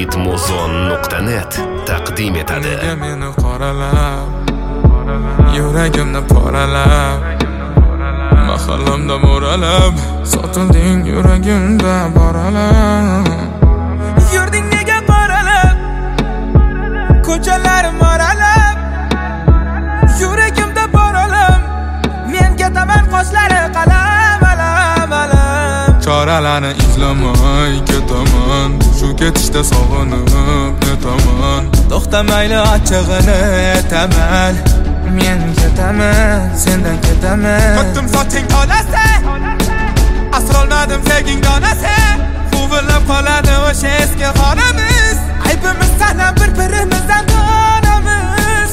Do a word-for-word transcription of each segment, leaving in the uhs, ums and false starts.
ritmozon nuqta net taqdim etadi. Nega meni qoralab, yuragimni poralab, mahallamda mo'ralab, sotilding yuragimda boralab. Yurding nega qoralab, ko'chalarim moralab, yuragimda boralab, men ketaman qoshlari qalam alam alam. Choralarni izlamay ketaman, shu ketishda sog'inib netaman. To'xtamayli achchig'ini aytaman, men ketaman, sendan ketaman. Qotdim soching tolasi, asrolmadim sevging donasi. Quvillab qoladi o'sha eski xonamiz, aybimiz sanab bir-birimizdan donamiz.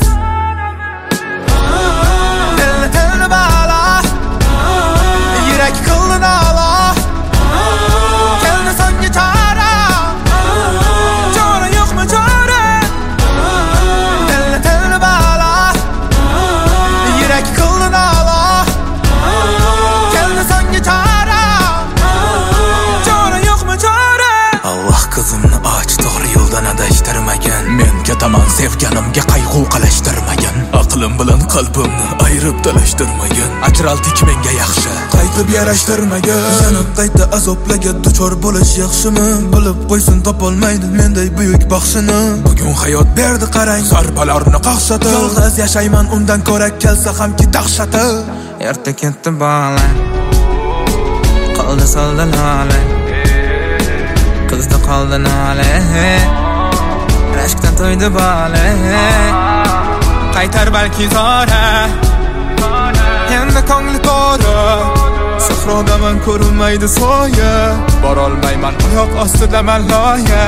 Dilni tilni balo, yurak qildi nolo, keldi so'nggi chora, chora yo'qmi chora? Dilni tilni balo, yurak qildi nolo, keldi so'nggi chora, chora yo'qmi chora? Allah qizimni och to'g'ri yo'ldan adashtirmagan, men ketaman sevganimga qayg'u qilashtirmagan, aqlim bilan qalbimni ayirib talashtirmagan, ajraldik menga yaxshi qaytib yarashtirmagan. Yanib qayta azoblarga duchor bo'lish yaxshimi? Bilib qo'ysin topolmaydi menday buyuk baxshini. Bugun hayot berdi qarang zarbalarni qaqshati, yolg'iz yashayman undan ko'ra kelsa hamki dahshati. Erta ketdi bola, qoldi soldi lola, qizdi qoldi nola, rashkdan to'ydi bola, qaytar balki zora, endi ko'ngli to'ra. Sahrodaman ko'rinmaydi soya, borolmayman oyoq ostidaman loya.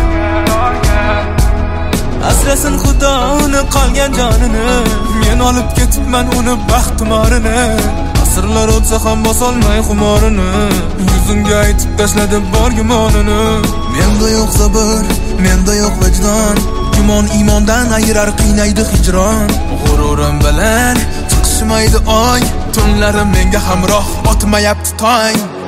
Asrasin xudo uni qolgan jonini, men olib ketibman uni baxtimorini. Asrlar o'tsa ham bosolmay xumorini, yuzimga aytib tashladi bor gumonini. Menda yo'q sabr, menda yo'q vijdon, gumon iymondan ayirar qiynaydi hijron. G'ururim bilan chiqishmaydi oy, tunlarim menga hamroh otmayapti tong.